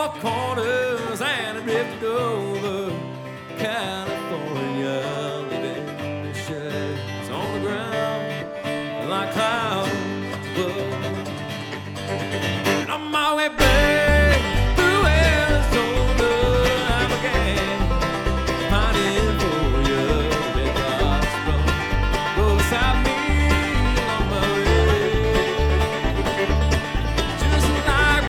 four corners and I drifted over California, living in shades on the ground like clouds above. And on my way back